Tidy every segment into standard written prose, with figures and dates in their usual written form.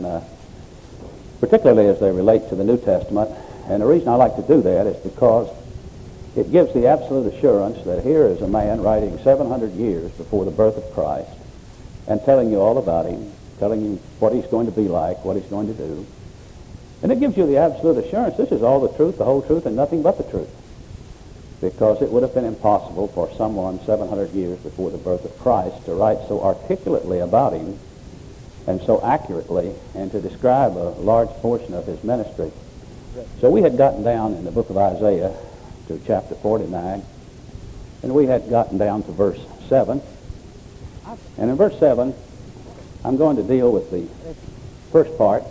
particularly as they relate to the New Testament. And the reason I like to do that is because it gives the absolute assurance that here is a man writing 700 years before the birth of Christ and telling you all about him, telling you what he's going to be like, what he's going to do. And it gives you the absolute assurance this is all the truth, the whole truth, and nothing but the truth. Because it would have been impossible for someone 700 years before the birth of Christ to write so articulately about him and so accurately and to describe a large portion of his ministry. So we had gotten down in the book of Isaiah to chapter 49, and we had gotten down to verse 7. And in verse 7, I'm going to deal with the first part,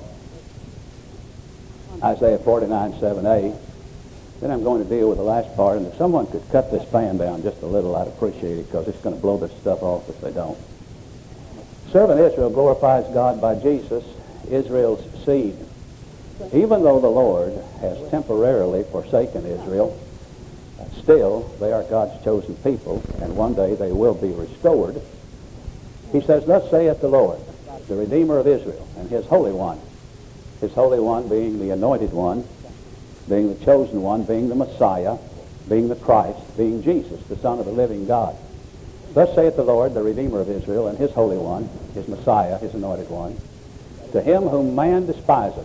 Isaiah 49, 7a. Then I'm going to deal with the last part, and if someone could cut this fan down just a little, I'd appreciate it, because it's going to blow this stuff off if they don't. Servant Israel glorifies God by Jesus, Israel's seed. Even though the Lord has temporarily forsaken Israel, still they are God's chosen people, and one day they will be restored. He says, "Thus saith the Lord, the Redeemer of Israel, and his Holy One." His Holy One being the Anointed One, being the Chosen One, being the Messiah, being the Christ, being Jesus, the Son of the living God. "Thus saith the Lord, the Redeemer of Israel, and his Holy One, his Messiah, his Anointed One, to him whom man despiseth."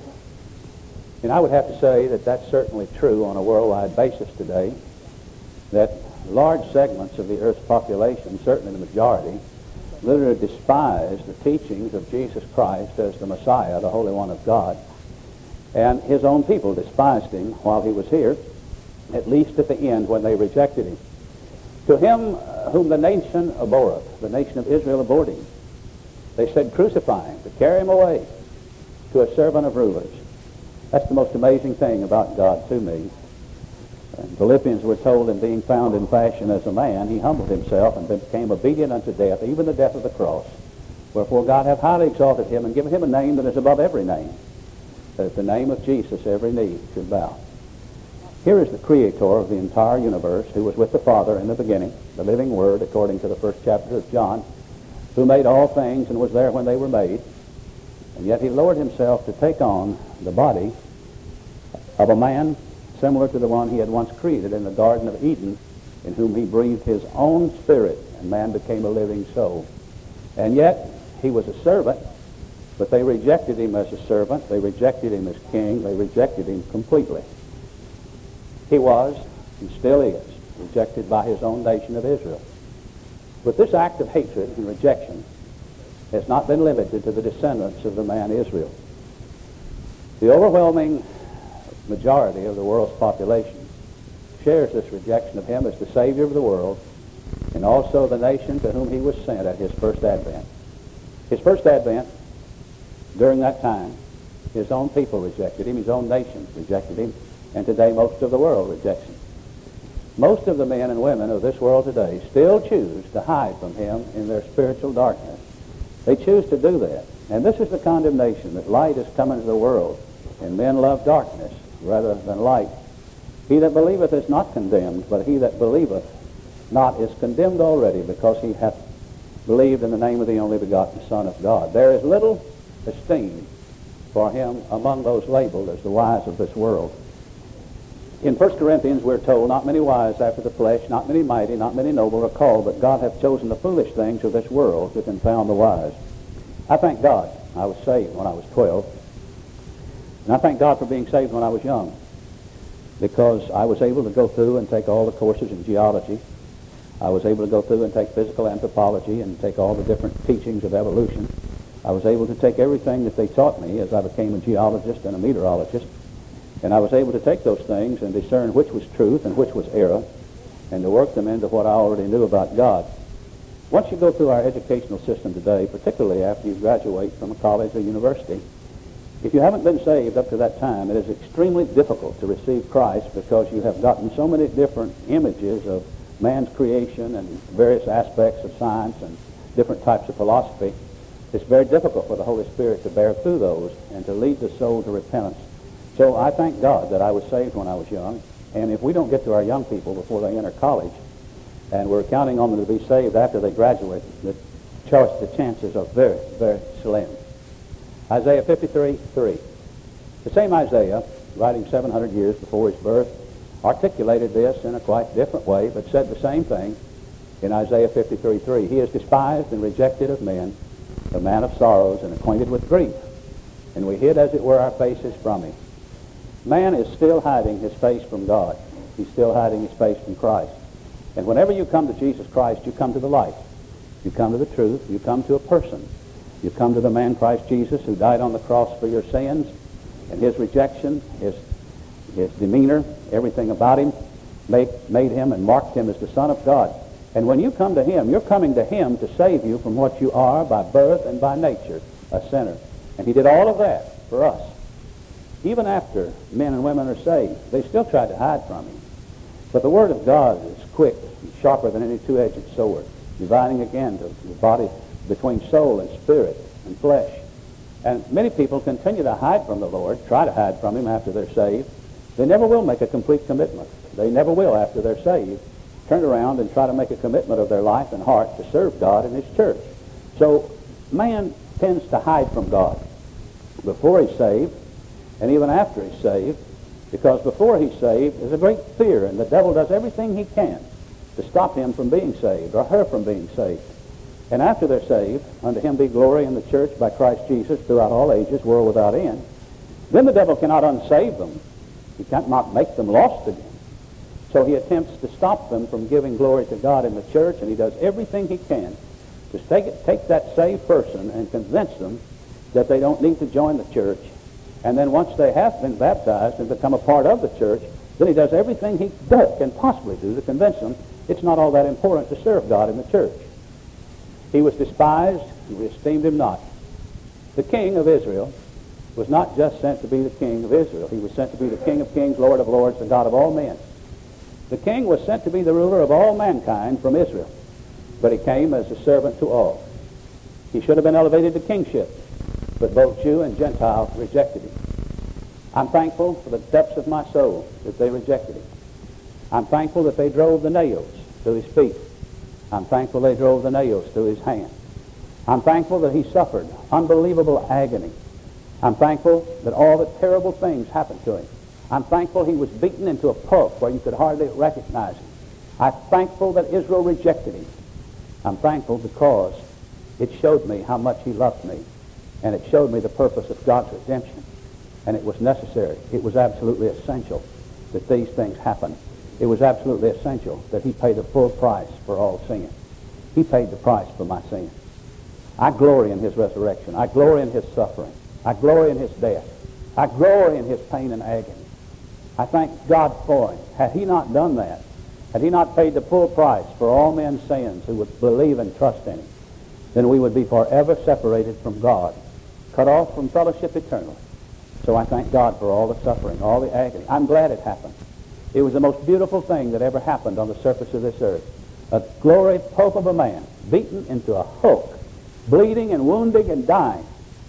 And I would have to say that that's certainly true on a worldwide basis today, that large segments of the earth's population, certainly the majority, literally despise the teachings of Jesus Christ as the Messiah, the Holy One of God. And his own people despised him while he was here, at least at the end when they rejected him. "To him whom the nation abhorreth," the nation of Israel abhorred him. They said, "Crucify him, to carry him away to a servant of rulers." That's the most amazing thing about God to me. In Philippians, we're told, in being found in fashion as a man, he humbled himself and became obedient unto death, even the death of the cross. Wherefore God hath highly exalted him and given him a name that is above every name, that at the name of Jesus every knee should bow. Here is the Creator of the entire universe, who was with the Father in the beginning, the living Word, according to the first chapter of John, who made all things and was there when they were made. And yet he lowered himself to take on the body of a man similar to the one he had once created in the Garden of Eden, in whom he breathed his own spirit, and man became a living soul. And yet he was a servant, but they rejected him as a servant. They rejected him as king. They rejected him completely. He was, and still is, rejected by his own nation of Israel. But this act of hatred and rejection has not been limited to the descendants of the man Israel. The overwhelming majority of the world's population shares this rejection of him as the Savior of the world, and also the nation to whom he was sent at his first advent. His first advent, during that time, his own people rejected him, his own nation rejected him, and today most of the world rejects him. Most of the men and women of this world today still choose to hide from him in their spiritual darkness. They choose to do that. And this is the condemnation, that light has come into the world, and men love darkness rather than light. He that believeth is not condemned, but he that believeth not is condemned already, because he hath believed in the name of the only begotten Son of God. There is little esteem for him among those labeled as the wise of this world. In 1 Corinthians, we're told, "Not many wise after the flesh, not many mighty, not many noble are called, but God hath chosen the foolish things of this world to confound the wise." I thank God I was saved when I was 12. And I thank God for being saved when I was young, because I was able to go through and take all the courses in geology. I was able to go through and take physical anthropology and take all the different teachings of evolution. I was able to take everything that they taught me as I became a geologist and a meteorologist. And I was able to take those things and discern which was truth and which was error, and to work them into what I already knew about God. Once you go through our educational system today, particularly after you graduate from a college or university, if you haven't been saved up to that time, it is extremely difficult to receive Christ, because you have gotten so many different images of man's creation and various aspects of science and different types of philosophy. It's very difficult for the Holy Spirit to bear through those and to lead the soul to repentance. So I thank God that I was saved when I was young, and if we don't get to our young people before they enter college, and we're counting on them to be saved after they graduate, the chances are very, very slim. Isaiah 53:3. The same Isaiah, writing 700 years before his birth, articulated this in a quite different way, but said the same thing in Isaiah 53:3. He is despised and rejected of men, a man of sorrows and acquainted with grief. And we hid, as it were, our faces from him. Man is still hiding his face from God. He's still hiding his face from Christ. And whenever you come to Jesus Christ, you come to the light. You come to the truth. You come to a person. You come to the man Christ Jesus who died on the cross for your sins, and his rejection, his demeanor, everything about him made him and marked him as the Son of God. And when you come to him, you're coming to him to save you from what you are by birth and by nature, a sinner. And he did all of that for us. Even after men and women are saved, they still try to hide from him. But the Word of God is quick, sharper than any two-edged sword, dividing again to the body between soul and spirit and flesh. And many people continue to hide from the Lord, try to hide from him after they're saved. They never will make a complete commitment. They never will, after they're saved, turn around and try to make a commitment of their life and heart to serve God and his church. So man tends to hide from God before he's saved and even after he's saved, because before he's saved there's a great fear, and the devil does everything he can to stop him from being saved or her from being saved. And after they're saved, unto him be glory in the church by Christ Jesus throughout all ages, world without end. Then the devil cannot unsave them. He cannot make them lost again. So he attempts to stop them from giving glory to God in the church, and he does everything he can to take that saved person and convince them that they don't need to join the church. And then once they have been baptized and become a part of the church, then he does everything he can possibly do to convince them it's not all that important to serve God in the church. He was despised, and we esteemed him not. The king of Israel was not just sent to be the king of Israel. He was sent to be the King of kings, Lord of lords, the God of all men. The king was sent to be the ruler of all mankind from Israel, but he came as a servant to all. He should have been elevated to kingship, but both Jew and Gentile rejected him. I'm thankful for the depths of my soul that they rejected him. I'm thankful that they drove the nails through his feet. I'm thankful they drove the nails through his hands. I'm thankful that he suffered unbelievable agony. I'm thankful that all the terrible things happened to him. I'm thankful he was beaten into a pulp where you could hardly recognize him. I'm thankful that Israel rejected him. I'm thankful because it showed me how much he loved me, and it showed me the purpose of God's redemption. And it was necessary. It was absolutely essential that these things happen. It was absolutely essential that he pay the full price for all sin. He paid the price for my sin. I glory in his resurrection. I glory in his suffering. I glory in his death. I glory in his pain and agony. I thank God for him. Had he not done that, had he not paid the full price for all men's sins who would believe and trust in him, then we would be forever separated from God, cut off from fellowship eternally. So I thank God for all the suffering, all the agony. I'm glad it happened. It was the most beautiful thing that ever happened on the surface of this earth. A glorious pulp of a man, beaten into a hulk, bleeding and wounding and dying,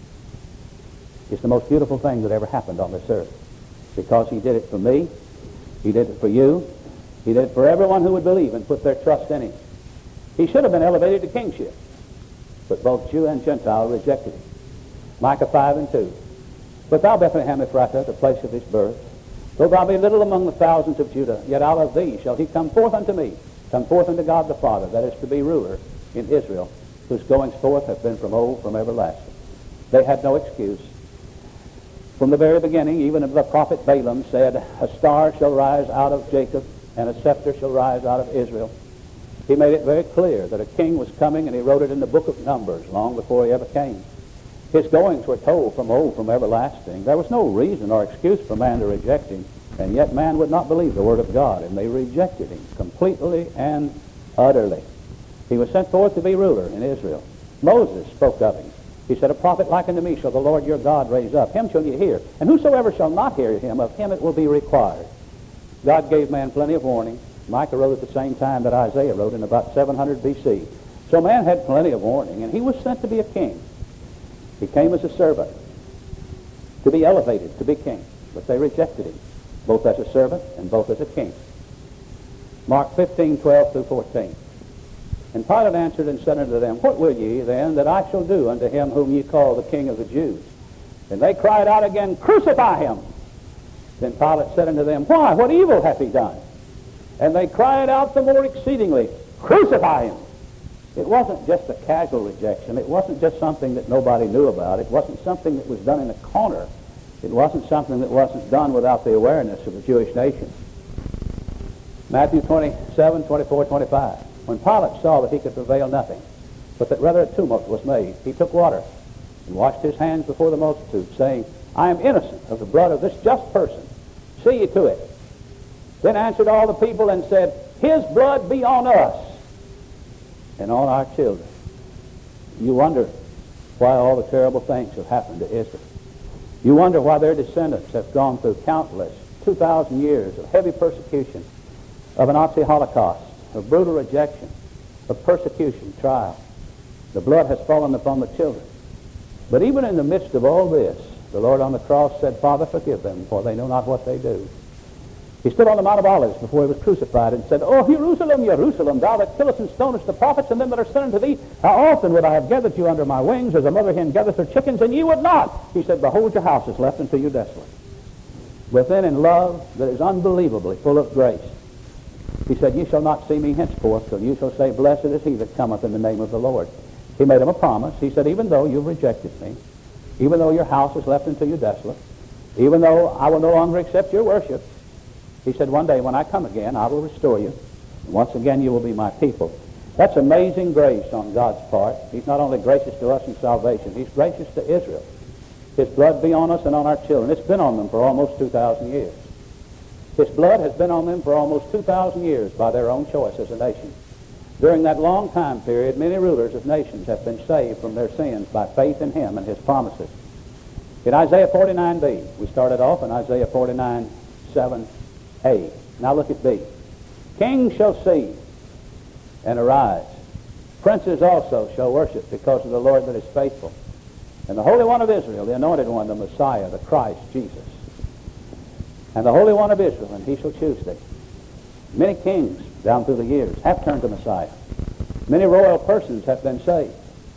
is the most beautiful thing that ever happened on this earth. Because he did it for me, he did it for you, he did it for everyone who would believe and put their trust in him. He should have been elevated to kingship, but both Jew and Gentile rejected him. Micah 5:2. But thou, Bethlehem Ephratah, the place of his birth, though thou be little among the thousands of Judah, yet out of thee shall he come forth unto me, come forth unto God the Father, that is to be ruler in Israel, whose goings forth have been from old, from everlasting. They had no excuse. From the very beginning, even the prophet Balaam said, a star shall rise out of Jacob, and a scepter shall rise out of Israel. He made it very clear that a king was coming, and he wrote it in the book of Numbers long before he ever came. His goings were told from old, from everlasting. There was no reason or excuse for man to reject him, and yet man would not believe the word of God, and they rejected him completely and utterly. He was sent forth to be ruler in Israel. Moses spoke of him. He said, a prophet like unto me shall the Lord your God raise up. Him shall ye hear. And whosoever shall not hear him, of him it will be required. God gave man plenty of warning. Micah wrote at the same time that Isaiah wrote in about 700 B.C. So man had plenty of warning, and he was sent to be a king. He came as a servant, to be elevated, to be king. But they rejected him, both as a servant and both as a king. Mark 15:12-14. And Pilate answered and said unto them, what will ye then that I shall do unto him whom ye call the King of the Jews? And they cried out again, Crucify him! Then Pilate said unto them, Why? What evil hath he done? And they cried out the more exceedingly, Crucify him! It wasn't just a casual rejection. It wasn't just something that nobody knew about. It wasn't something that was done in a corner. It wasn't something that wasn't done without the awareness of the Jewish nation. Matthew 27, 24, 25. When Pilate saw that he could prevail nothing, but that rather a tumult was made, he took water and washed his hands before the multitude, saying, I am innocent of the blood of this just person. See ye to it. Then answered all the people and said, His blood be on us and on our children. You wonder why all the terrible things have happened to Israel. You wonder why their descendants have gone through countless 2,000 years of heavy persecution, of a Nazi Holocaust, of brutal rejection, of persecution, trial. The blood has fallen upon the children. But even in the midst of all this, the Lord on the cross said, Father, forgive them, for they know not what they do. He stood on the Mount of Olives before he was crucified and said, O Jerusalem, Jerusalem, thou that killest and stonest the prophets and them that are sent unto thee, how often would I have gathered you under my wings as a mother hen gathereth her chickens, and ye would not. He said, Behold, your house is left unto you desolate. Within in love that is unbelievably full of grace, he said, Ye shall not see me henceforth, till you shall say, Blessed is he that cometh in the name of the Lord. He made him a promise. He said, Even though you've rejected me, even though your house is left unto you desolate, even though I will no longer accept your worship, he said, one day when I come again, I will restore you. And once again, you will be my people. That's amazing grace on God's part. He's not only gracious to us in salvation, he's gracious to Israel. His blood be on us and on our children. It's been on them for almost 2,000 years. His blood has been on them for almost 2,000 years by their own choice as a nation. During that long time period, many rulers of nations have been saved from their sins by faith in him and his promises. In Isaiah 49b, we started off in Isaiah 49, 7, A. Now look at B. Kings shall see and arise. Princes also shall worship because of the Lord that is faithful. And the Holy One of Israel, the Anointed One, the Messiah, the Christ, Jesus. And the Holy One of Israel, and he shall choose thee. Many kings down through the years have turned to Messiah. Many royal persons have been saved.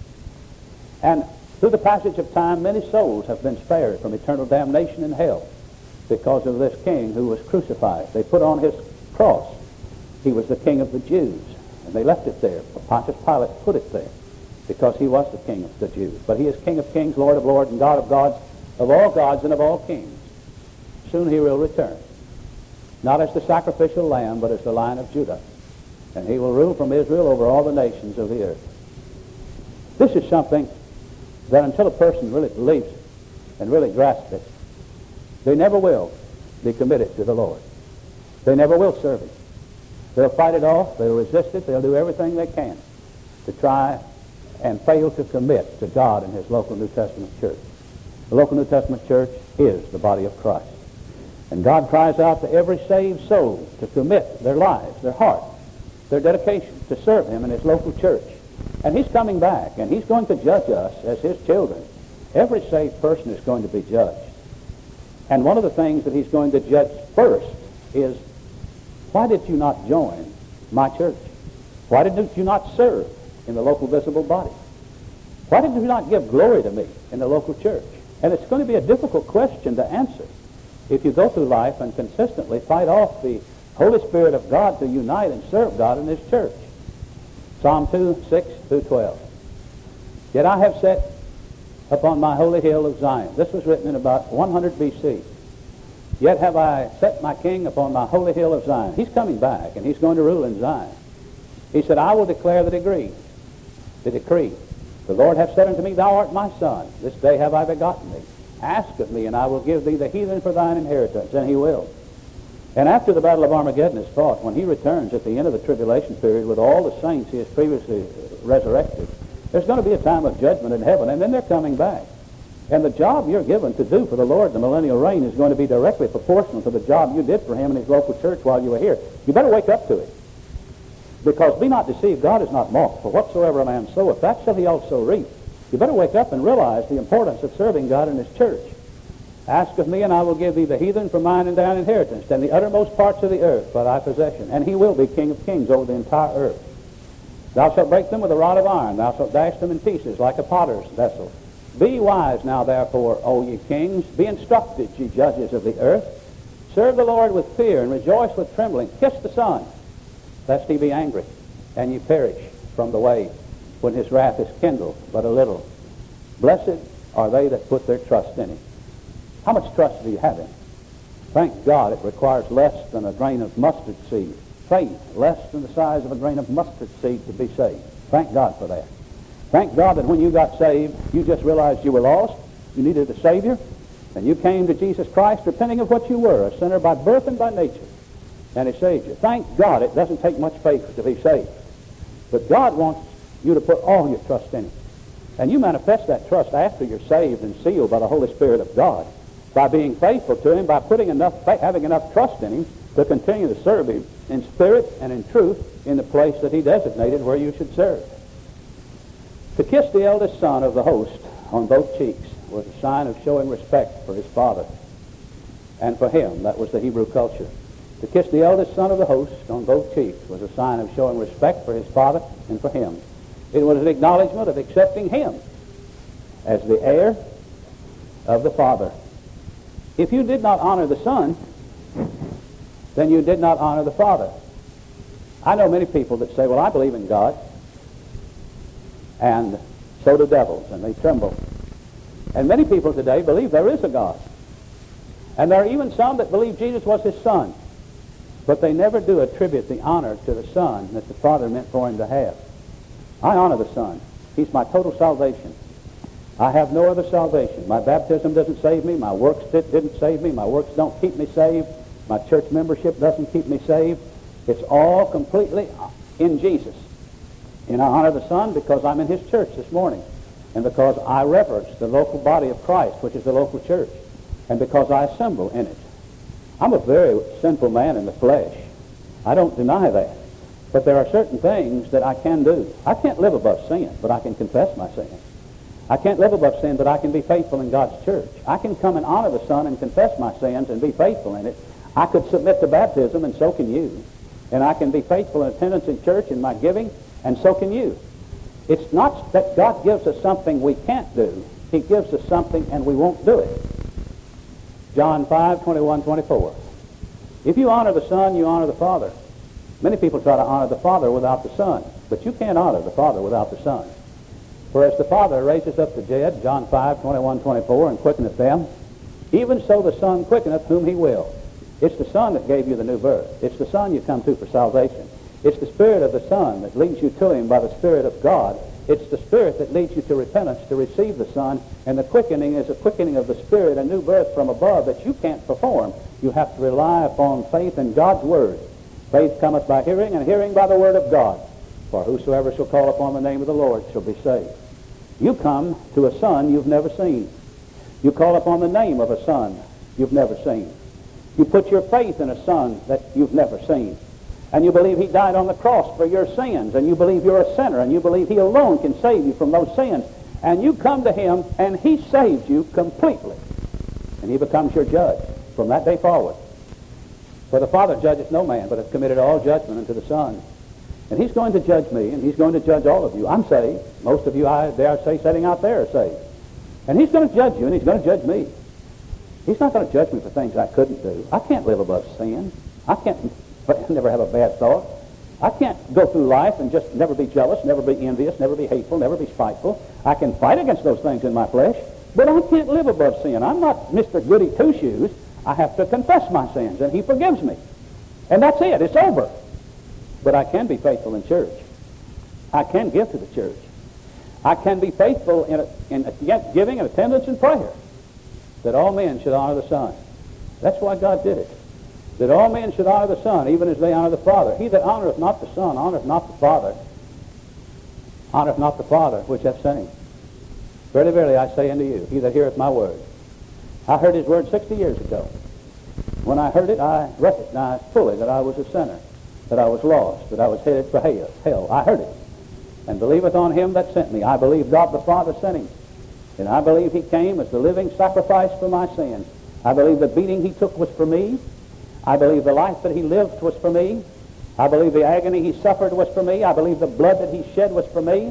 And through the passage of time, many souls have been spared from eternal damnation in hell because of this king who was crucified. They put on his cross. He was the king of the Jews. And they left it there. Pontius Pilate put it there because he was the king of the Jews. But he is King of kings, Lord of lords, and God of gods, of all gods and of all kings. Soon he will return. Not as the sacrificial lamb, but as the Lion of Judah. And he will rule from Israel over all the nations of the earth. This is something that until a person really believes it and really grasps it, they never will be committed to the Lord. They never will serve him. They'll fight it off. They'll resist it. They'll do everything they can to try and fail to commit to God and his local New Testament church. The local New Testament church is the body of Christ. And God cries out to every saved soul to commit their lives, their heart, their dedication to serve him in his local church. And he's coming back, and he's going to judge us as his children. Every saved person is going to be judged. And one of the things that he's going to judge first is, why did you not join my church? Why did you not serve in the local visible body? Why did you not give glory to me in the local church? And it's going to be a difficult question to answer if you go through life and consistently fight off the Holy Spirit of God to unite and serve God in his church. Psalm 2, 6 through 12. Yet I have set upon my holy hill of Zion. This was written in about 100 B.C. Yet have I set my king upon my holy hill of Zion. He's coming back, and he's going to rule in Zion. He said, I will declare the decree. The Lord hath said unto me, Thou art my son. This day have I begotten thee. Ask of me, and I will give thee the heathen for thine inheritance. And he will. And after the battle of Armageddon is fought, when he returns at the end of the tribulation period with all the saints he has previously resurrected, there's going to be a time of judgment in heaven, and then they're coming back. And the job you're given to do for the Lord in the millennial reign is going to be directly proportional to the job you did for him in his local church while you were here. You better wake up to it. Because be not deceived, God is not mocked. For whatsoever a man soweth, that shall he also reap. You better wake up and realize the importance of serving God in his church. Ask of me, and I will give thee the heathen for mine and thine inheritance, and the uttermost parts of the earth for thy possession. And he will be King of kings over the entire earth. Thou shalt break them with a rod of iron. Thou shalt dash them in pieces like a potter's vessel. Be wise now, therefore, O ye kings. Be instructed, ye judges of the earth. Serve the Lord with fear, and rejoice with trembling. Kiss the Son, lest he be angry, and ye perish from the way, when his wrath is kindled but a little. Blessed are they that put their trust in him. How much trust do you have in him? Thank God it requires less than a grain of mustard seed. Faith, less than the size of a grain of mustard seed to be saved. Thank God for that. Thank God that when you got saved, you just realized you were lost, you needed a Savior, and you came to Jesus Christ repenting of what you were, a sinner by birth and by nature, and he saved you. Thank God it doesn't take much faith to be saved. But God wants you to put all your trust in him. And you manifest that trust after you're saved and sealed by the Holy Spirit of God, by being faithful to him, by having enough trust in him to continue to serve him in spirit and in truth in the place that he designated where you should serve. To kiss the eldest son of the host on both cheeks was a sign of showing respect for his father and for him. That was the Hebrew culture. To kiss the eldest son of the host on both cheeks was a sign of showing respect for his father and for him. It was an acknowledgement of accepting him as the heir of the Father. If you did not honor the Son, then you did not honor the Father. I know many people that say, well, I believe in God, and so do devils, and they tremble. And many people today believe there is a God. And there are even some that believe Jesus was his Son, but they never do attribute the honor to the Son that the Father meant for him to have. I honor the Son. He's my total salvation. I have no other salvation. My baptism doesn't save me. My works didn't save me. My works don't keep me saved. My church membership doesn't keep me saved. It's all completely in Jesus. And I honor the Son because I'm in his church this morning, and because I reverence the local body of Christ, which is the local church, and because I assemble in it. I'm a very sinful man in the flesh. I don't deny that. But there are certain things that I can do. I can't live above sin, but I can confess my sin. I can't live above sin, but I can be faithful in God's church. I can come and honor the Son and confess my sins and be faithful in it. I could submit to baptism, and so can you. And I can be faithful in attendance in church in my giving, and so can you. It's not that God gives us something we can't do. He gives us something and we won't do it. John 5:21-24. If you honor the Son, you honor the Father. Many people try to honor the Father without the Son, but you can't honor the Father without the Son. For as the Father raises up the dead, John 5:21-24, and quickeneth them, even so the Son quickeneth whom he will. It's the Son that gave you the new birth. It's the Son you come to for salvation. It's the Spirit of the Son that leads you to him by the Spirit of God. It's the Spirit that leads you to repentance to receive the Son, and the quickening is a quickening of the Spirit, a new birth from above that you can't perform. You have to rely upon faith in God's Word. Faith cometh by hearing, and hearing by the Word of God. For whosoever shall call upon the name of the Lord shall be saved. You come to a Son you've never seen. You call upon the name of a Son you've never seen. You put your faith in a Son that you've never seen. And you believe he died on the cross for your sins, and you believe you're a sinner, and you believe he alone can save you from those sins. And you come to him, and he saves you completely. And he becomes your judge from that day forward. For the Father judgeth no man, but hath committed all judgment unto the Son. And he's going to judge me, and he's going to judge all of you. I'm saved. Most of you, I dare say, sitting out there are saved. And he's going to judge you, and he's going to judge me. He's not going to judge me for things I couldn't do. I can't live above sin. I can't never have a bad thought. I can't go through life and just never be jealous, never be envious, never be hateful, never be spiteful. I can fight against those things in my flesh, but I can't live above sin. I'm not Mr. Goody Two-Shoes. I have to confess my sins, and he forgives me. And that's it. It's over. But I can be faithful in church. I can give to the church. I can be faithful in giving and attendance and prayer, that all men should honor the Son. That's why God did it. That all men should honor the Son, even as they honor the Father. He that honoreth not the Son honoreth not the Father. Honoreth not the Father which hath sent him. Verily, verily, I say unto you, he that heareth my word. I heard his word 60 years ago. When I heard it, I recognized fully that I was a sinner, that I was lost, that I was headed for hell. I heard it. And believeth on him that sent me. I believe God the Father sent him. And I believe he came as the living sacrifice for my sins. I believe the beating he took was for me. I believe the life that he lived was for me. I believe the agony he suffered was for me. I believe the blood that he shed was for me.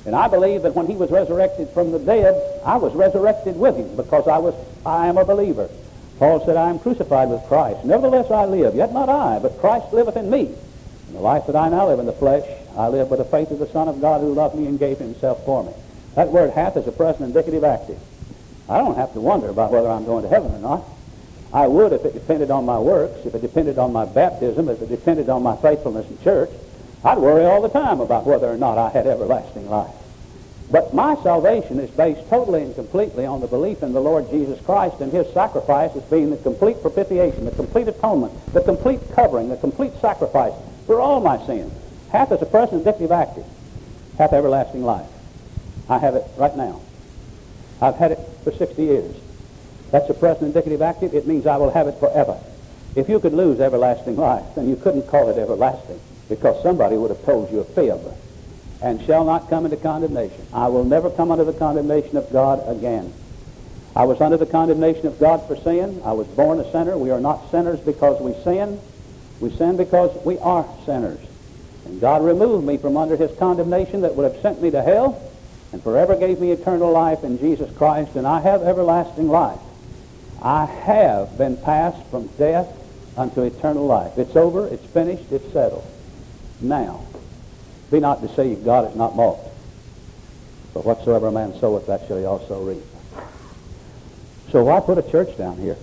And I believe that when he was resurrected from the dead, I was resurrected with him because I am a believer. Paul said, I am crucified with Christ. Nevertheless I live, yet not I, but Christ liveth in me. And the life that I now live in the flesh, I live by the faith of the Son of God who loved me and gave himself for me. That word hath is a present indicative active. I don't have to wonder about whether I'm going to heaven or not. I would if it depended on my works, if it depended on my baptism, if it depended on my faithfulness in church. I'd worry all the time about whether or not I had everlasting life. But my salvation is based totally and completely on the belief in the Lord Jesus Christ and his sacrifice as being the complete propitiation, the complete atonement, the complete covering, the complete sacrifice for all my sins. Hath is a present indicative active. Hath everlasting life. I have it right now. I've had it for 60 years. That's a present indicative active. It means I will have it forever. If you could lose everlasting life, then you couldn't call it everlasting, because somebody would have told you a fib. And shall not come into condemnation. I will never come under the condemnation of God again. I was under the condemnation of God for sin. I was born a sinner. We are not sinners because we sin. We sin because we are sinners. And God removed me from under his condemnation that would have sent me to hell, and forever gave me eternal life in Jesus Christ, and I have everlasting life. I have been passed from death unto eternal life. It's over, it's finished, it's settled. Now, be not deceived, God is not mocked. But whatsoever a man soweth, that shall he also reap. So why put a church down here?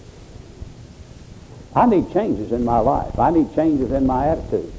I need changes in my life. I need changes in my attitude.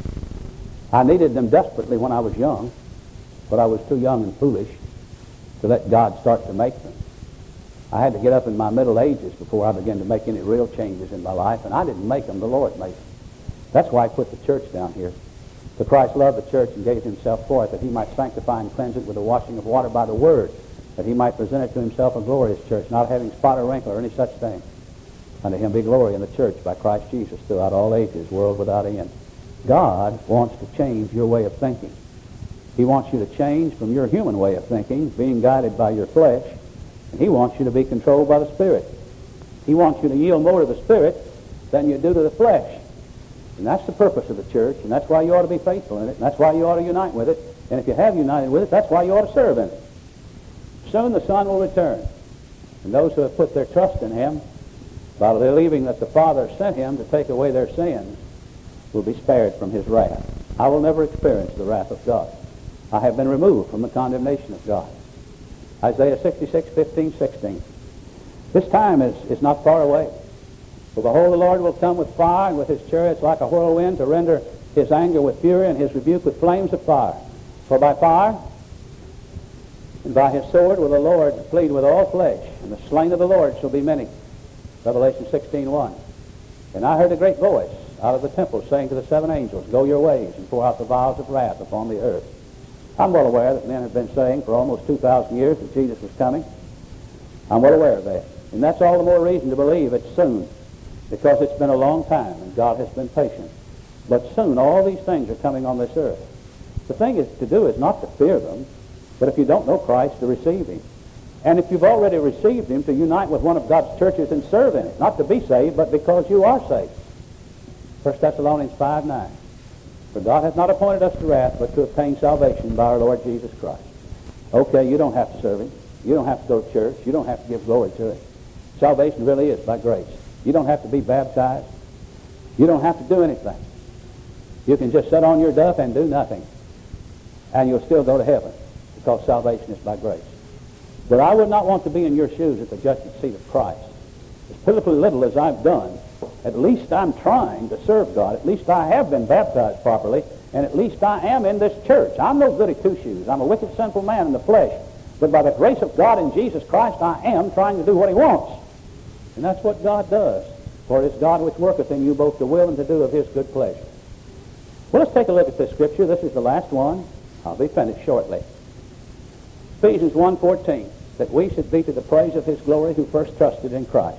I needed them desperately when I was young, but I was too young and foolish to let God start to make them. I had to get up in my middle ages before I began to make any real changes in my life, and I didn't make them, the Lord made them. That's why I put the church down here. For Christ loved the church and gave himself for it, that he might sanctify and cleanse it with the washing of water by the word, that he might present it to himself a glorious church, not having spot or wrinkle or any such thing. Unto him be glory in the church by Christ Jesus throughout all ages, world without end. God wants to change your way of thinking. He wants you to change from your human way of thinking, being guided by your flesh, and he wants you to be controlled by the Spirit. He wants you to yield more to the Spirit than you do to the flesh. And that's the purpose of the church, and that's why you ought to be faithful in it, and that's why you ought to unite with it. And if you have united with it, that's why you ought to serve in it. Soon the Son will return, and those who have put their trust in him, by believing that the Father sent him to take away their sins, will be spared from his wrath. I will never experience the wrath of God. I have been removed from the condemnation of God. Isaiah 66, 15, 16. This time is not far away. For behold, the Lord will come with fire, and with his chariots like a whirlwind, to render his anger with fury, and his rebuke with flames of fire. For by fire and by his sword will the Lord plead with all flesh, and the slain of the Lord shall be many. Revelation 16:1. And I heard a great voice out of the temple saying to the seven angels, Go your ways, and pour out the vials of wrath upon the earth. I'm well aware that men have been saying for almost 2,000 years that Jesus was coming. I'm well aware of that. And that's all the more reason to believe it's soon, because it's been a long time, and God has been patient. But soon all these things are coming on this earth. The thing to do is not to fear them, but if you don't know Christ, to receive him. And if you've already received him, to unite with one of God's churches and serve in it. Not to be saved, but because you are saved. 1 Thessalonians 5:9. For God hath not appointed us to wrath, but to obtain salvation by our Lord Jesus Christ. Okay, you don't have to serve him. You don't have to go to church. You don't have to give glory to it. Salvation really is by grace. You don't have to be baptized. You don't have to do anything. You can just sit on your duff and do nothing, and you'll still go to heaven, because salvation is by grace. But I would not want to be in your shoes at the judgment seat of Christ. As pitifully little as I've done, at least I'm trying to serve God. At least I have been baptized properly, and at least I am in this church. I'm no goody two-shoes. I'm a wicked, sinful man in the flesh. But by the grace of God in Jesus Christ, I am trying to do what he wants. And that's what God does. For it is God which worketh in you both to will and to do of his good pleasure. Well, let's take a look at this scripture. This is the last one. I'll be finished shortly. Ephesians 1:14, that we should be to the praise of his glory who first trusted in Christ.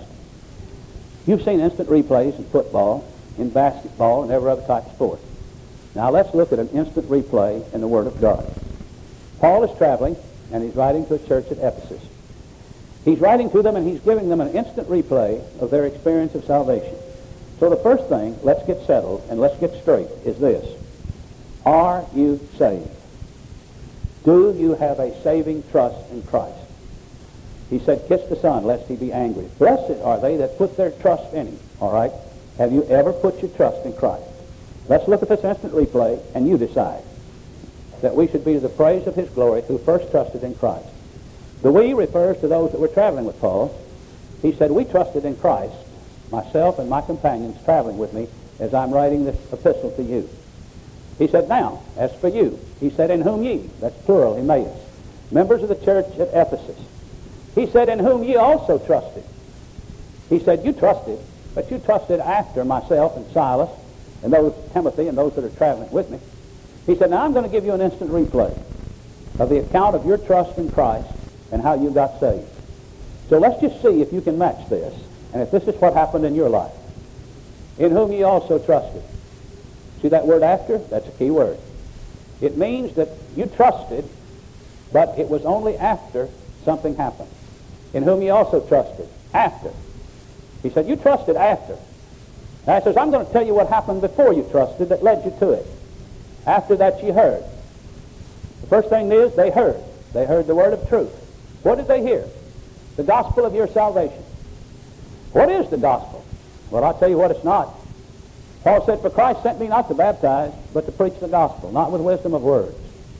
You've seen instant replays in football, in basketball, and every other type of sport. Now let's look at an instant replay in the Word of God. Paul is traveling, and he's writing to a church at Ephesus. He's writing to them, and he's giving them an instant replay of their experience of salvation. So the first thing, let's get settled, and let's get straight, is this. Are you saved? Do you have a saving trust in Christ? He said, kiss the Son, lest he be angry. Blessed are they that put their trust in him. All right? Have you ever put your trust in Christ? Let's look at this instant replay, and you decide that we should be to the praise of his glory who first trusted in Christ. The we refers to those that were traveling with Paul. He said, we trusted in Christ, myself and my companions traveling with me as I'm writing this epistle to you. He said, now, as for you, he said, in whom ye, that's plural, he made us, members of the church at Ephesus. He said, in whom ye also trusted. He said, you trusted, but you trusted after myself and Silas and those, Timothy and those that are traveling with me. He said, now I'm going to give you an instant replay of the account of your trust in Christ and how you got saved. So let's just see if you can match this, and if this is what happened in your life. In whom ye also trusted. See that word after? That's a key word. It means that you trusted, but it was only after something happened. In whom ye also trusted. After. He said, you trusted after. Now he says, I'm going to tell you what happened before you trusted that led you to it. After that you heard. The first thing is they heard. They heard the word of truth. What did they hear? The gospel of your salvation. What is the gospel? Well, I'll tell you what it's not. Paul said, for Christ sent me not to baptize, but to preach the gospel, not with wisdom of words.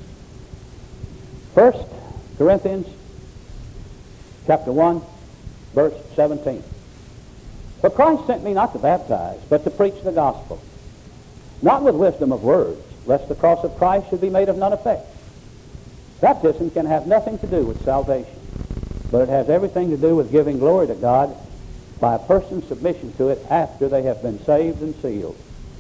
1 Corinthians chapter 1, verse 17. For Christ sent me not to baptize, but to preach the gospel, not with wisdom of words, lest the cross of Christ should be made of none effect. Baptism can have nothing to do with salvation, but it has everything to do with giving glory to God by a person's submission to it after they have been saved and sealed.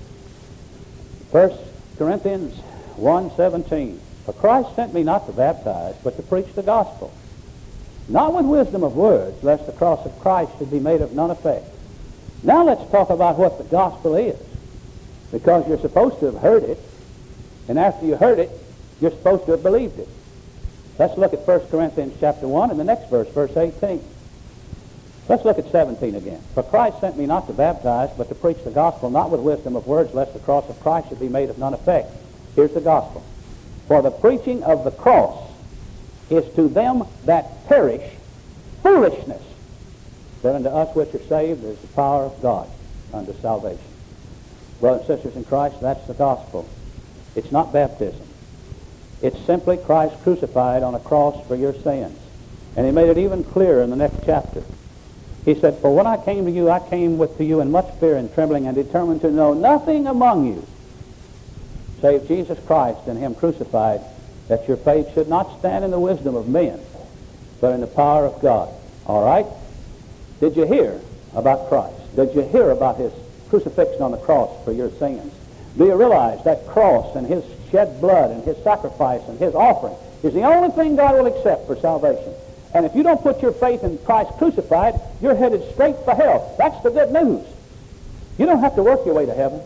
1 Corinthians 1:17. For Christ sent me not to baptize, but to preach the gospel, not with wisdom of words, lest the cross of Christ should be made of none effect. Now let's talk about what the gospel is, because you're supposed to have heard it, and after you heard it, you're supposed to have believed it. Let's look at 1 Corinthians chapter 1 and the next verse, verse 18. Let's look at 17 again. For Christ sent me not to baptize, but to preach the gospel, not with wisdom of words, lest the cross of Christ should be made of none effect. Here's the gospel. For the preaching of the cross is to them that perish foolishness, but unto us which are saved is the power of God unto salvation. Brothers and sisters in Christ, that's the gospel. It's not baptism. It's simply Christ crucified on a cross for your sins. And he made it even clearer in the next chapter. He said, for when I came to you, I came to you in much fear and trembling, and determined to know nothing among you save Jesus Christ and him crucified, that your faith should not stand in the wisdom of men, but in the power of God. All right? Did you hear about Christ? Did you hear about his crucifixion on the cross for your sins? Do you realize that cross and his shed blood and his sacrifice and his offering is the only thing God will accept for salvation? And if you don't put your faith in Christ crucified, you're headed straight for hell. That's the good news. You don't have to work your way to heaven.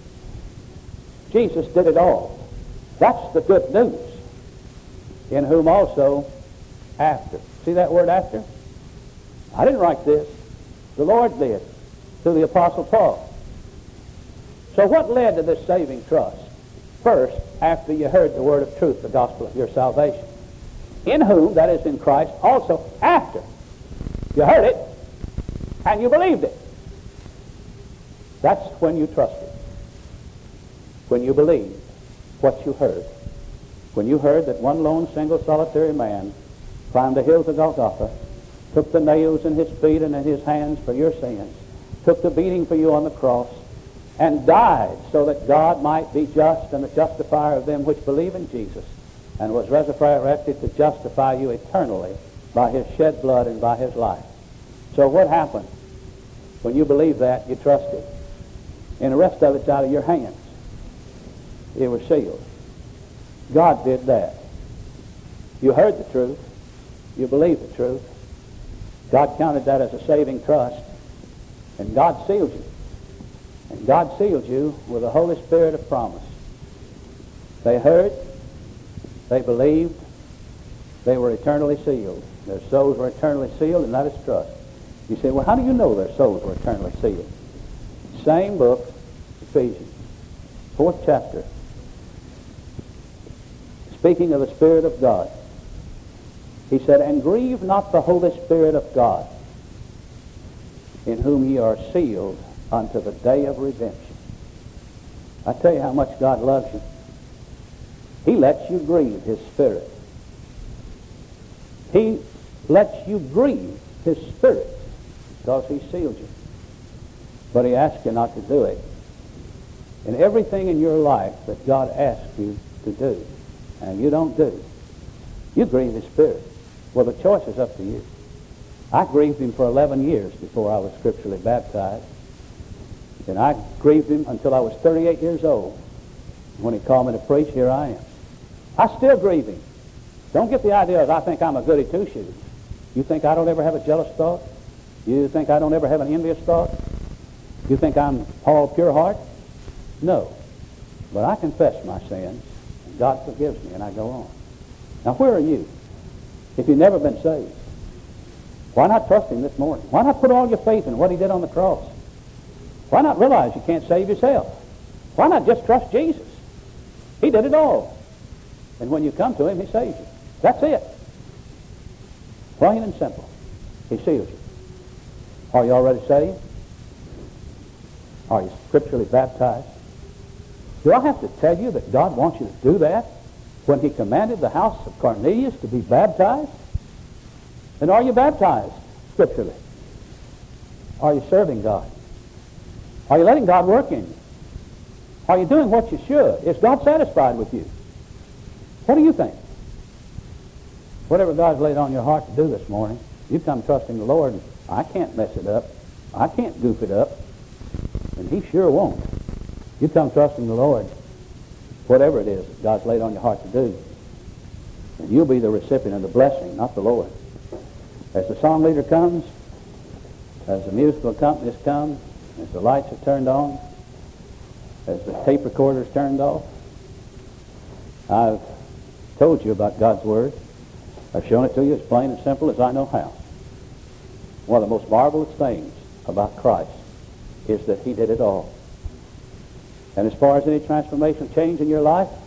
Jesus did it all. That's the good news. In whom also after. See that word after? I didn't write this. The Lord did through the Apostle Paul. So what led to this saving trust? First, after you heard the word of truth, the gospel of your salvation. In whom, that is in Christ, also after you heard it and you believed it. That's when you trusted. When you believed what you heard. When you heard that one lone, single, solitary man climbed the hills of Golgotha, took the nails in his feet and in his hands for your sins, took the beating for you on the cross, and died so that God might be just and the justifier of them which believe in Jesus, and was resurrected to justify you eternally by his shed blood and by his life. So what happened? When you believed that, you trusted. And the rest of it's out of your hands. It was sealed. God did that. You heard the truth. You believed the truth. God counted that as a saving trust. And God sealed you. And God sealed you with the Holy Spirit of promise. They heard. They believed. They were eternally sealed. Their souls were eternally sealed, and that is trust. You say, well, how do you know their souls were eternally sealed? Same book, Ephesians, 4th chapter. speaking of the Spirit of God. He said, and grieve not the Holy Spirit of God, in whom ye are sealed unto the day of redemption. I tell you how much God loves you. He lets you grieve His Spirit. He lets you grieve His Spirit because He sealed you. But He asks you not to do it. And everything in your life that God asks you to do, and you don't do, you grieve His Spirit. Well, the choice is up to you. I grieved Him for 11 years before I was scripturally baptized. And I grieved Him until I was 38 years old. When He called me to preach, here I am. I still grieve Him. Don't get the idea that I think I'm a goody two-shoes. You think I don't ever have a jealous thought? You think I don't ever have an envious thought? You think I'm all pure heart? No. But I confess my sins, and God forgives me, and I go on. Now, where are you? If you've never been saved, why not trust Him this morning? Why not put all your faith in what He did on the cross? Why not realize you can't save yourself? Why not just trust Jesus? He did it all. And when you come to Him, He saves you. That's it. Plain and simple. He seals you. Are you already saved? Are you scripturally baptized? Do I have to tell you that God wants you to do that when He commanded the house of Cornelius to be baptized? And are you baptized scripturally? Are you serving God? Are you letting God work in you? Are you doing what you should? Is God satisfied with you? What do you think? Whatever God's laid on your heart to do this morning, you come trusting the Lord. I can't mess it up. I can't goof it up. And He sure won't. You come trusting the Lord, whatever it is that God's laid on your heart to do, and you'll be the recipient of the blessing, not the Lord. As the song leader comes, as the musical accompanist come, as the lights are turned on, as the tape recorder is turned off, I've told you about God's Word. I've shown it to you as plain and simple as I know how. One of the most marvelous things about Christ is that He did it all. And as far as any transformational change in your life,